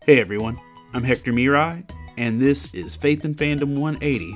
Hey everyone, I'm Hector Mirai, and this is Faith and Fandom 180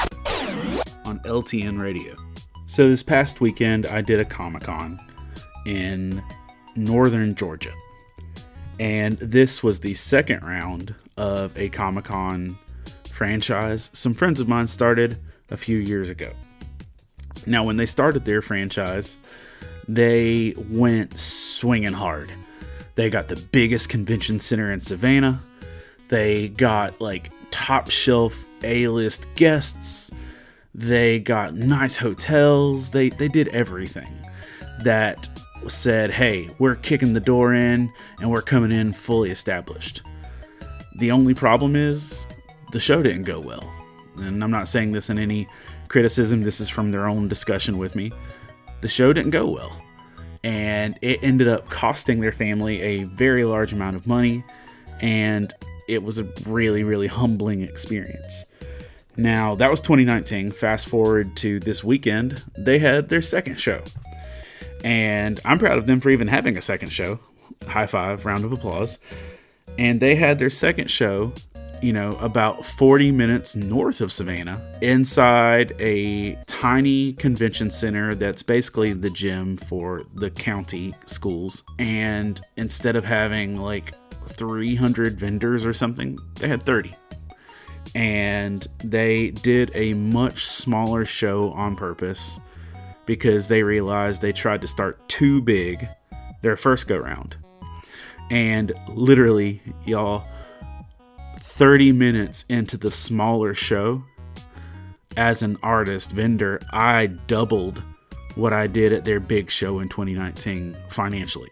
on LTN Radio. So this past weekend, I did a Comic-Con in northern Georgia, and this was the second round of a Comic-Con franchise some friends of mine started a few years ago. Now, when they started their franchise, they went swinging hard. They got the biggest convention center in Savannah. They got like top shelf A-list guests. They got nice hotels. They did everything that said, hey, we're kicking the door in and we're coming in fully established. The only problem is the show didn't go well. And I'm not saying this in any criticism. This is from their own discussion with me. The show didn't go well. And it ended up costing their family a very large amount of money, and it was a really, really humbling experience. Now, that was 2019. Fast forward to this weekend, they had their second show. And I'm proud of them for even having a second show. High five, round of applause. And they had their second show, about 40 minutes north of Savannah, inside a tiny convention center that's basically the gym for the county schools. And instead of having like 300 vendors or something, they had 30. And they did a much smaller show on purpose because they realized they tried to start too big their first go round. And literally, y'all, 30 minutes into the smaller show, as an artist vendor, I doubled what I did at their big show in 2019 financially.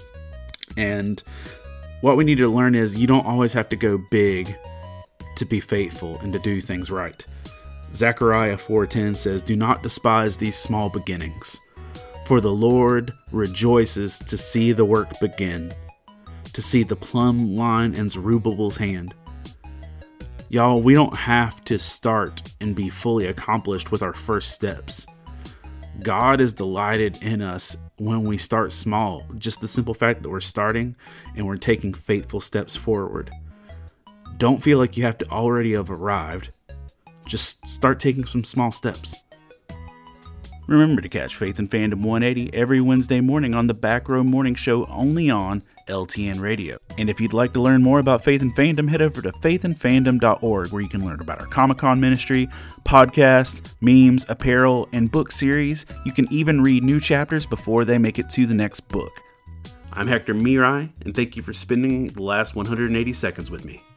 And what we need to learn is you don't always have to go big to be faithful and to do things right. Zechariah 4:10 says, "Do not despise these small beginnings, for the Lord rejoices to see the work begin, to see the plumb line in Zerubbabel's hand." Y'all, we don't have to start and be fully accomplished with our first steps. God is delighted in us when we start small. Just the simple fact that we're starting and we're taking faithful steps forward. Don't feel like you have to already have arrived. Just start taking some small steps. Remember to catch Faith and Fandom 180 every Wednesday morning on the Back Row Morning Show, only on LTN Radio. And if you'd like to learn more about Faith and Fandom, head over to faithandfandom.org, where you can learn about our Comic-Con ministry, podcast, memes, apparel, and book series. You can even read new chapters before they make it to the next book. I'm Hector Mirai, and thank you for spending the last 180 seconds with me.